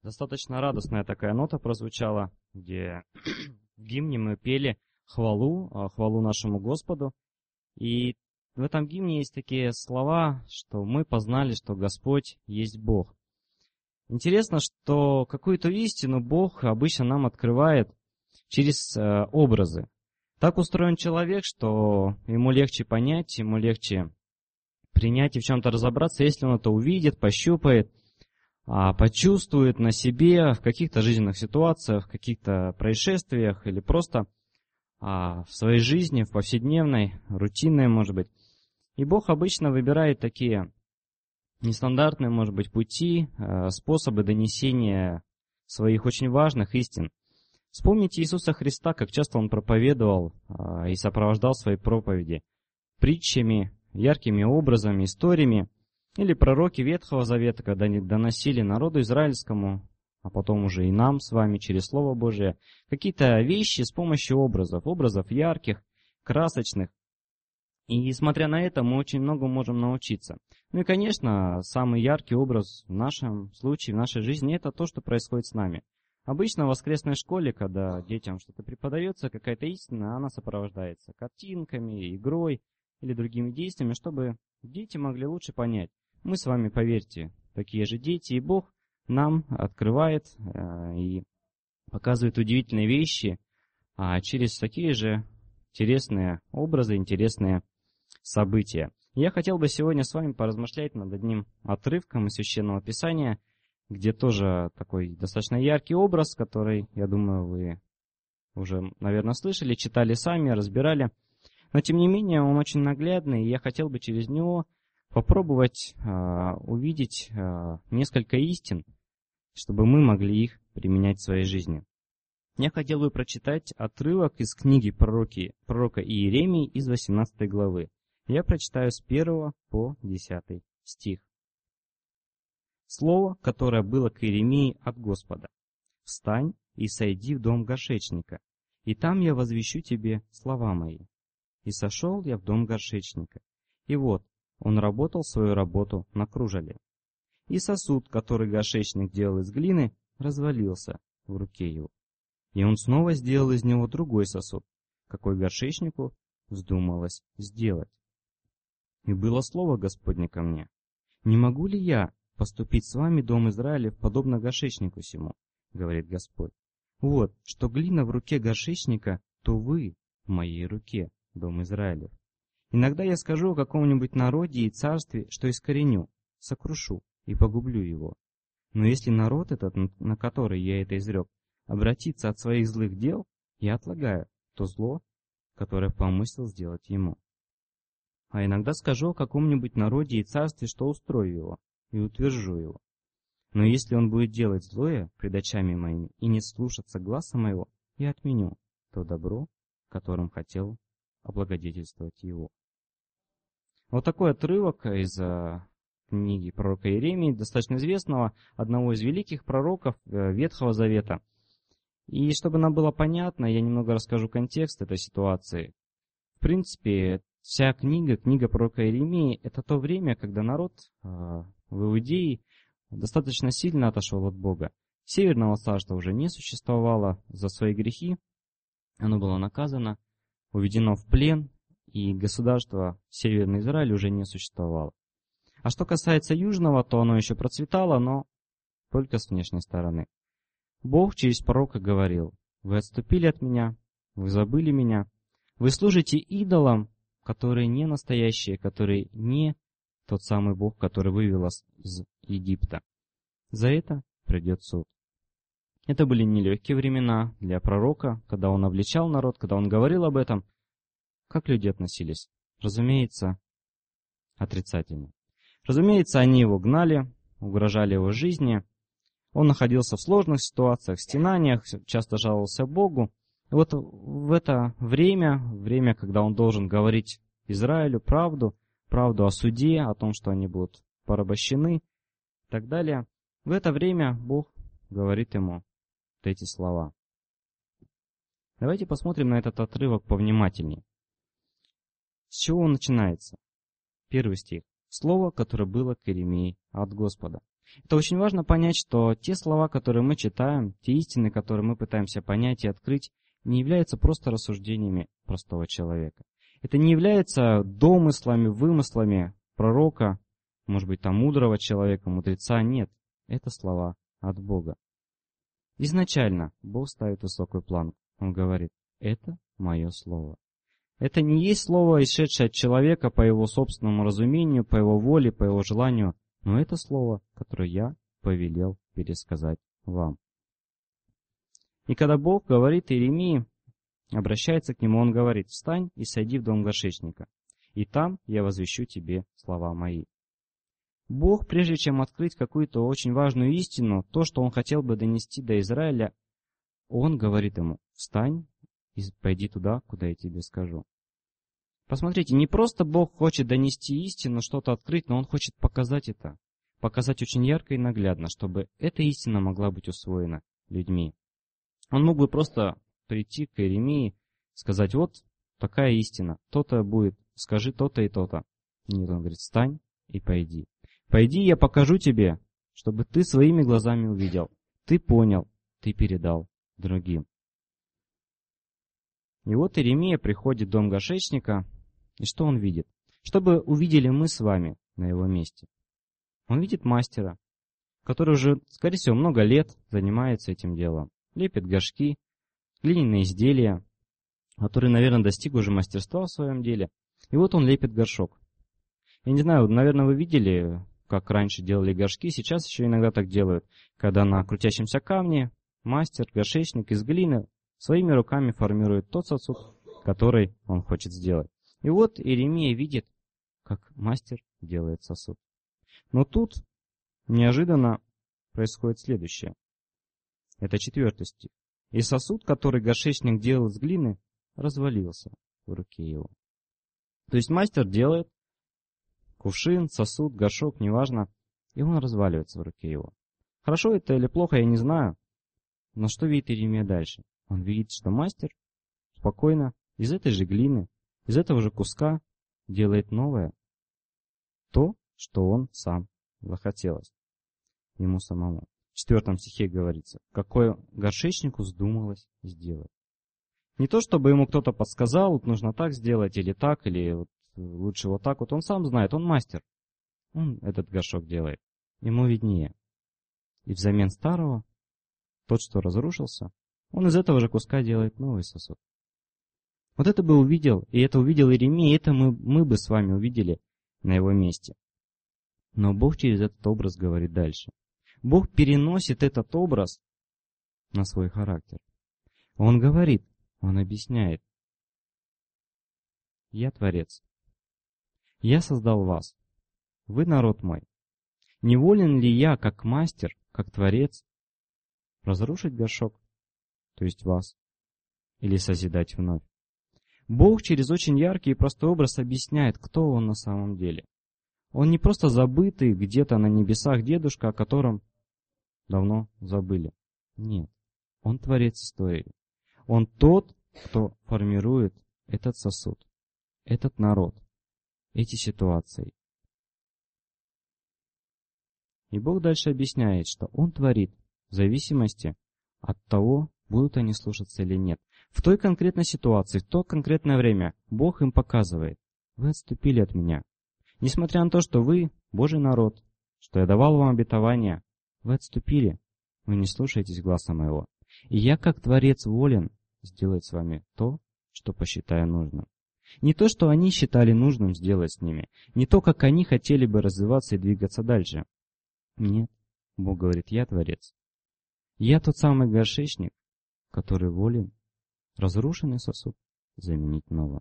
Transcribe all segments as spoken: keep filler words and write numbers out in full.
Достаточно радостная такая нота прозвучала, где в гимне мы пели хвалу, хвалу нашему Господу. И в этом гимне есть такие слова, что мы познали, что Господь есть Бог. Интересно, что какую-то истину Бог обычно нам открывает через э, образы. Так устроен человек, что ему легче понять, ему легче принять и в чем-то разобраться, если он это увидит, пощупает, почувствует на себе в каких-то жизненных ситуациях, в каких-то происшествиях или просто в своей жизни, в повседневной, рутинной, может быть. И Бог обычно выбирает такие нестандартные, может быть, пути, способы донесения своих очень важных истин. Вспомните Иисуса Христа, как часто Он проповедовал и сопровождал свои проповеди притчами, яркими образами, историями. Или пророки Ветхого Завета, когда они доносили народу израильскому, а потом уже и нам с вами через Слово Божие, какие-то вещи с помощью образов, образов ярких, красочных. И несмотря на это, мы очень много можем научиться. Ну и, конечно, самый яркий образ в нашем случае, в нашей жизни, это то, что происходит с нами. Обычно в воскресной школе, когда детям что-то преподается, какая-то истина, она сопровождается картинками, игрой или другими действиями, чтобы дети могли лучше понять. Мы с вами, поверьте, такие же дети, и Бог нам открывает э, и показывает удивительные вещи а через такие же интересные образы, интересные события. Я хотел бы сегодня с вами поразмышлять над одним отрывком из Священного Писания, где тоже такой достаточно яркий образ, который, я думаю, вы уже, наверное, слышали, читали сами, разбирали. Но, тем не менее, он очень наглядный, и я хотел бы через него попробовать э, увидеть э, несколько истин, чтобы мы могли их применять в своей жизни. Я хотел бы прочитать отрывок из книги пророки, пророка Иеремии из восемнадцатой главы. Я прочитаю с первого по десятый стих. Слово, которое было к Иеремии от Господа. «Встань и сойди в дом горшечника, и там я возвещу тебе слова мои. И сошел я в дом горшечника, и вот, он работал свою работу на кружале. И сосуд, который горшечник делал из глины, развалился в руке его. И он снова сделал из него другой сосуд, какой горшечнику вздумалось сделать. И было слово Господне ко мне: не могу ли я поступить с вами, дом Израилев, подобно горшечнику сему, говорит Господь. Вот, что глина в руке горшечника, то вы в моей руке, дом Израилев. Иногда я скажу о каком-нибудь народе и царстве, что искореню, сокрушу и погублю его. Но если народ этот, на который я это изрек, обратится от своих злых дел, я отлагаю то зло, которое помыслил сделать ему. А иногда скажу о каком-нибудь народе и царстве, что устрою его и утвержу его. Но если он будет делать злое пред очами моими и не слушаться гласа моего, я отменю то добро, которым хотел облагодетельствовать его». Вот такой отрывок из книги пророка Иеремии, достаточно известного, одного из великих пророков Ветхого Завета. И чтобы нам было понятно, я немного расскажу контекст этой ситуации. В принципе, вся книга, книга пророка Иеремии, это то время, когда народ в Иудее достаточно сильно отошел от Бога. Северного царства уже не существовало за свои грехи. Оно было наказано, уведено в плен, и государство Северный Израиль уже не существовало. А что касается Южного, то оно еще процветало, но только с внешней стороны. Бог через пророка говорил: «Вы отступили от меня, вы забыли меня, вы служите идолам, которые не настоящие, которые не тот самый Бог, который вывел вас из Египта. За это придет суд». Это были нелегкие времена для пророка, когда он обличал народ, когда он говорил об этом. Как люди относились? Разумеется, отрицательно. Разумеется, они его гнали, угрожали его жизни. Он находился в сложных ситуациях, стенаниях, часто жаловался Богу. И вот в это время, время, когда он должен говорить Израилю правду, правду о суде, о том, что они будут порабощены и так далее, в это время Бог говорит ему вот эти слова. Давайте посмотрим на этот отрывок повнимательнее. С чего он начинается? Первый стих. Слово, которое было к Иеремии от Господа. Это очень важно понять, что те слова, которые мы читаем, те истины, которые мы пытаемся понять и открыть, не являются просто рассуждениями простого человека. Это не является домыслами, вымыслами пророка, может быть, там мудрого человека, мудреца. Нет, это слова от Бога. Изначально Бог ставит высокую планку. Он говорит, это мое слово. Это не есть слово, исшедшее от человека по его собственному разумению, по его воле, по его желанию, но это слово, которое я повелел пересказать вам. И когда Бог говорит Иеремии, обращается к нему, он говорит, «Встань и сойди в дом горшечника, и там я возвещу тебе слова мои». Бог, прежде чем открыть какую-то очень важную истину, то, что он хотел бы донести до Израиля, он говорит ему, «Встань и пойди туда, куда я тебе скажу». Посмотрите, не просто Бог хочет донести истину, что-то открыть, но Он хочет показать это. Показать очень ярко и наглядно, чтобы эта истина могла быть усвоена людьми. Он мог бы просто прийти к Иеремии, сказать, вот такая истина, то-то будет, скажи то-то и то-то. Нет, он говорит, встань и пойди. Пойди, я покажу тебе, чтобы ты своими глазами увидел, ты понял, ты передал другим. И вот Иеремия приходит в дом горшечника, и что он видит? Что бы увидели мы с вами на его месте? Он видит мастера, который уже, скорее всего, много лет занимается этим делом. Лепит горшки, глиняные изделия, который, наверное, достиг уже мастерства в своем деле. И вот он лепит горшок. Я не знаю, наверное, вы видели, как раньше делали горшки, сейчас еще иногда так делают, когда на крутящемся камне мастер, горшечник из глины своими руками формирует тот сосуд, который он хочет сделать. И вот Иеремия видит, как мастер делает сосуд. Но тут неожиданно происходит следующее. Это четвертый стих. И сосуд, который горшечник делал из глины, развалился в руке его. То есть мастер делает кувшин, сосуд, горшок, неважно, и он разваливается в руке его. Хорошо это или плохо, я не знаю. Но что видит Иеремия дальше? Он видит, что мастер спокойно из этой же глины, из этого же куска делает новое. То, что он сам захотелось ему самому. В четвертом стихе говорится, какое горшечнику вздумалось сделать. Не то, чтобы ему кто-то подсказал, вот нужно так сделать, или так, или вот лучше вот так. Вот он сам знает, он мастер. Он этот горшок делает. Ему виднее. И взамен старого, тот, что разрушился, он из этого же куска делает новый сосуд. Вот это бы увидел, и это увидел Иеремия, и это мы, мы бы с вами увидели на его месте. Но Бог через этот образ говорит дальше. Бог переносит этот образ на свой характер. Он говорит, он объясняет. Я Творец. Я создал вас. Вы народ мой. Не волен ли я, как мастер, как Творец, разрушить горшок, то есть вас, или созидать вновь? Бог через очень яркий и простой образ объясняет, кто Он на самом деле. Он не просто забытый где-то на небесах дедушка, о котором давно забыли. Нет, Он Творец истории. Он тот, кто формирует этот сосуд, этот народ, эти ситуации. И Бог дальше объясняет, что Он творит в зависимости от того, будут они слушаться или нет. В той конкретной ситуации, в то конкретное время Бог им показывает, вы отступили от меня. Несмотря на то, что вы Божий народ, что я давал вам обетование, вы отступили, вы не слушаетесь гласа моего. И я, как Творец, волен сделать с вами то, что посчитаю нужным. Не то, что они считали нужным сделать с ними, не то, как они хотели бы развиваться и двигаться дальше. Нет, Бог говорит, я Творец. Я тот самый горшечник, который волен разрушенный сосуд заменить новым.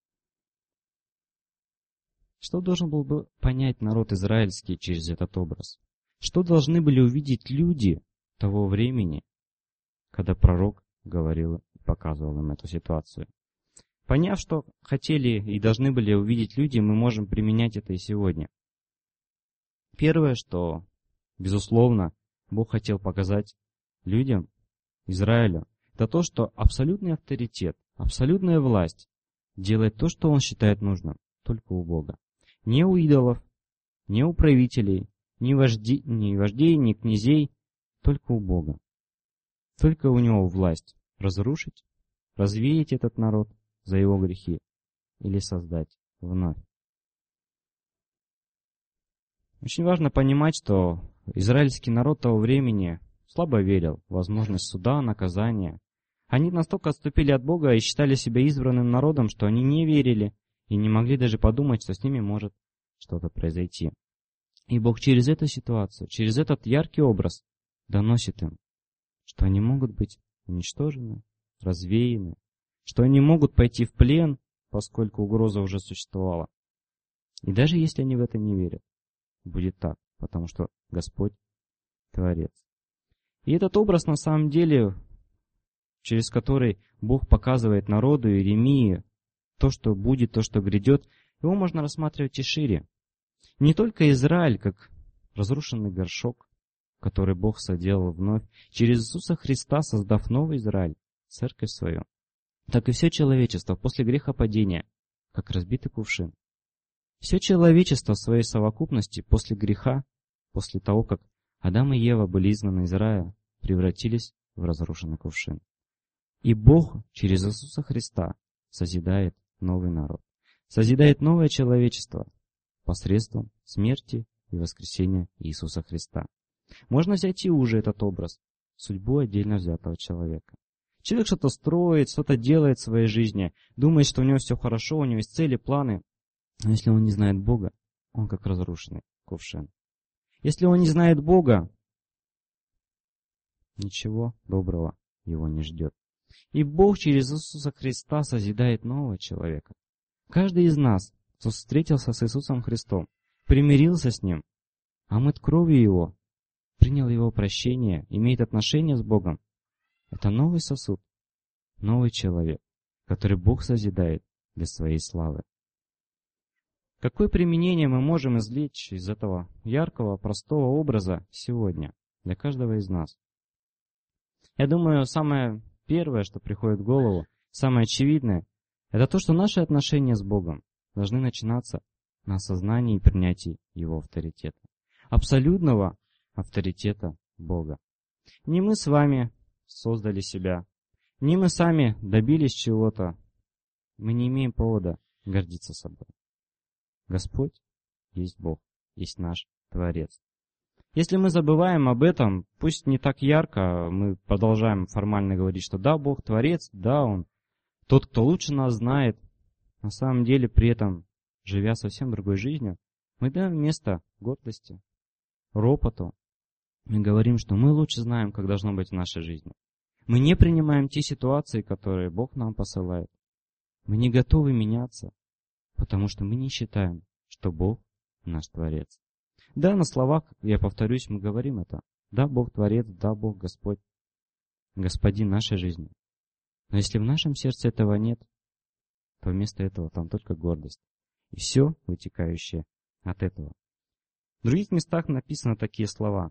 Что должен был бы понять народ израильский через этот образ? Что должны были увидеть люди того времени, когда пророк говорил и показывал им эту ситуацию? Поняв, что хотели и должны были увидеть люди, мы можем применять это и сегодня. Первое, что, безусловно, Бог хотел показать людям, Израилю, это то, что абсолютный авторитет, абсолютная власть делает то, что Он считает нужным, только у Бога. Не у идолов, не у правителей, ни вождей, ни вождей, ни князей, только у Бога. Только у Него власть разрушить, развеять этот народ за его грехи или создать вновь. Очень важно понимать, что израильский народ того времени слабо верил в возможность суда, наказания. Они настолько отступили от Бога и считали себя избранным народом, что они не верили и не могли даже подумать, что с ними может что-то произойти. И Бог через эту ситуацию, через этот яркий образ доносит им, что они могут быть уничтожены, развеяны, что они могут пойти в плен, поскольку угроза уже существовала. И даже если они в это не верят, будет так, потому что Господь Творец. И этот образ на самом деле, через который Бог показывает народу Иеремии то, что будет, то, что грядет, его можно рассматривать и шире. Не только Израиль, как разрушенный горшок, который Бог соделал вновь, через Иисуса Христа создав новый Израиль, церковь свою, так и все человечество после грехопадения, как разбитый кувшин. Все человечество в своей совокупности после греха, после того, как Адам и Ева были изгнаны из рая, превратились в разрушенный кувшин. И Бог через Иисуса Христа созидает новый народ, созидает новое человечество посредством смерти и воскресения Иисуса Христа. Можно взять и уже этот образ, судьбу отдельно взятого человека. Человек что-то строит, что-то делает в своей жизни, думает, что у него все хорошо, у него есть цели, планы. Но если он не знает Бога, он как разрушенный кувшин. Если он не знает Бога, ничего доброго его не ждет. И Бог через Иисуса Христа созидает нового человека. Каждый из нас, кто встретился с Иисусом Христом, примирился с Ним, омыт кровью Его, принял Его прощение, имеет отношение с Богом, это новый сосуд, новый человек, который Бог созидает для своей славы. Какое применение мы можем извлечь из этого яркого, простого образа сегодня для каждого из нас? Я думаю, самое первое, что приходит в голову, самое очевидное, это то, что наши отношения с Богом должны начинаться на осознании и принятии Его авторитета. Абсолютного авторитета Бога. Не мы с вами создали себя, не мы сами добились чего-то, мы не имеем повода гордиться собой. Господь есть Бог, есть наш Творец. Если мы забываем об этом, пусть не так ярко, мы продолжаем формально говорить, что да, Бог Творец, да, Он тот, кто лучше нас знает, на самом деле при этом, живя совсем другой жизнью, мы даем место гордости, ропоту. Мы говорим, что мы лучше знаем, как должно быть в нашей жизни. Мы не принимаем те ситуации, которые Бог нам посылает. Мы не готовы меняться, потому что мы не считаем, что Бог наш Творец. Да, на словах, я повторюсь, мы говорим это. Да, Бог Творец, да, Бог Господь, Господин нашей жизни. Но если в нашем сердце этого нет, то вместо этого там только гордость. И все, вытекающее от этого. В других местах написаны такие слова.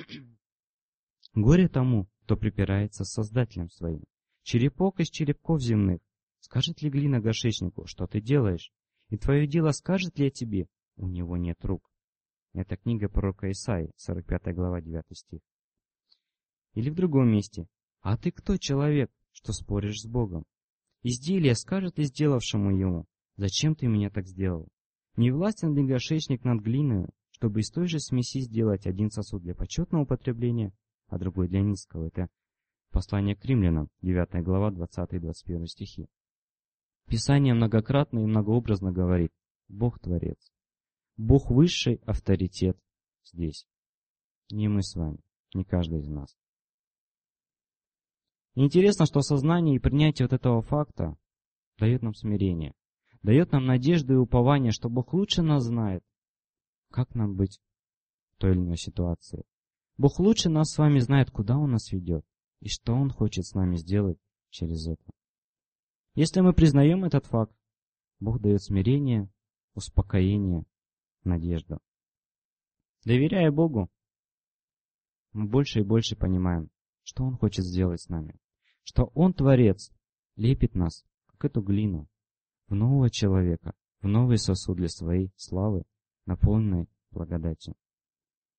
«Горе тому, кто припирается с Создателем своим. Черепок из черепков земных. Скажет ли глина горшечнику, что ты делаешь? И твое дело скажет ли о тебе? У него нет рук». Это книга пророка Исаии, сорок пятая глава, девятый стих. Или в другом месте. «А ты кто, человек, что споришь с Богом? Изделие скажет ли сделавшему ему, зачем ты меня так сделал? Не властен ли горшечник над глиною, чтобы из той же смеси сделать один сосуд для почетного употребления, а другой для низкого?» Это послание к римлянам, девятая глава, двадцатый и двадцать первый стихи. Писание многократно и многообразно говорит: Бог Творец. Бог высший авторитет здесь. Не мы с вами, не каждый из нас. И интересно, что осознание и принятие вот этого факта дает нам смирение, дает нам надежду и упование, что Бог лучше нас знает, как нам быть в той или иной ситуации. Бог лучше нас с вами знает, куда Он нас ведет и что Он хочет с нами сделать через это. Если мы признаем этот факт, Бог дает смирение, успокоение, надежду. Доверяя Богу, мы больше и больше понимаем, что Он хочет сделать с нами, что Он, Творец, лепит нас, как эту глину, в нового человека, в новый сосуд для своей славы, наполненной благодатью.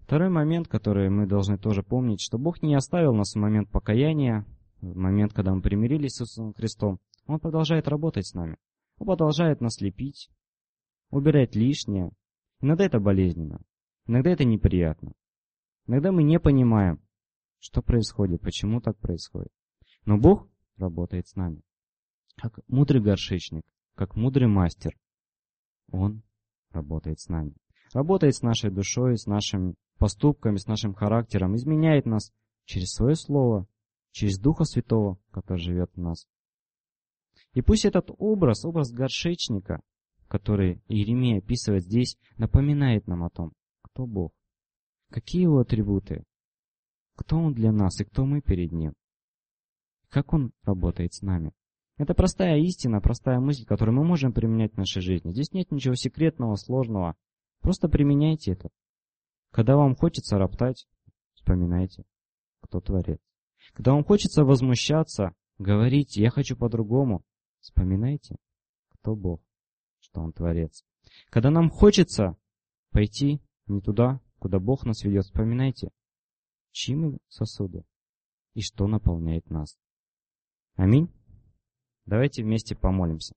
Второй момент, который мы должны тоже помнить, что Бог не оставил нас в момент покаяния, в момент, когда мы примирились с Иисусом Христом. Он продолжает работать с нами. Он продолжает нас лепить, убирать лишнее. Иногда это болезненно, иногда это неприятно. Иногда мы не понимаем, что происходит, почему так происходит. Но Бог работает с нами. Как мудрый горшечник, как мудрый мастер, Он работает с нами. Работает с нашей душой, с нашими поступками, с нашим характером, изменяет нас через Свое Слово, через Духа Святого, который живет в нас. И пусть этот образ, образ горшечника, который Иеремия описывает здесь, напоминает нам о том, кто Бог, какие Его атрибуты, кто Он для нас и кто мы перед Ним, как Он работает с нами. Это простая истина, простая мысль, которую мы можем применять в нашей жизни. Здесь нет ничего секретного, сложного. Просто применяйте это. Когда вам хочется роптать, вспоминайте, кто Творец. Когда вам хочется возмущаться, говорите, я хочу по-другому, вспоминайте, кто Бог, что Он Творец. Когда нам хочется пойти не туда, куда Бог нас ведет, вспоминайте, чьи мы сосуды и что наполняет нас. Аминь. Давайте вместе помолимся.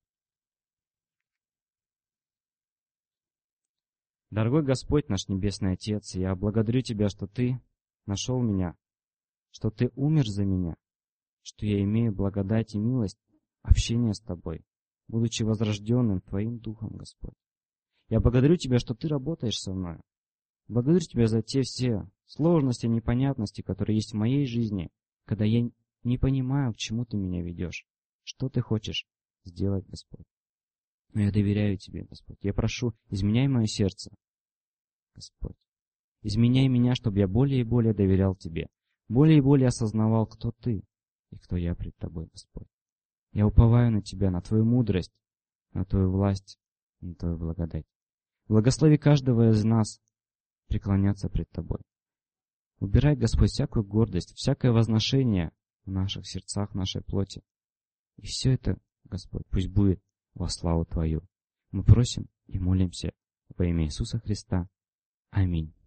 Дорогой Господь, наш Небесный Отец, я благодарю Тебя, что Ты нашел меня, что Ты умер за меня, что я имею благодать и милость общения с Тобой, будучи возрожденным Твоим Духом, Господь. Я благодарю Тебя, что Ты работаешь со мной. Благодарю Тебя за те все сложности, непонятности, которые есть в моей жизни, когда я не понимаю, к чему Ты меня ведешь, что Ты хочешь сделать, Господь. Но я доверяю Тебе, Господь. Я прошу, изменяй мое сердце, Господь. Изменяй меня, чтобы я более и более доверял Тебе, более и более осознавал, кто Ты и кто я пред Тобой, Господь. Я уповаю на Тебя, на Твою мудрость, на Твою власть, на Твою благодать. Благослови каждого из нас преклоняться пред Тобой. Убирай, Господь, всякую гордость, всякое возношение в наших сердцах, в нашей плоти. И все это, Господь, пусть будет во славу Твою. Мы просим и молимся во имя Иисуса Христа. Аминь.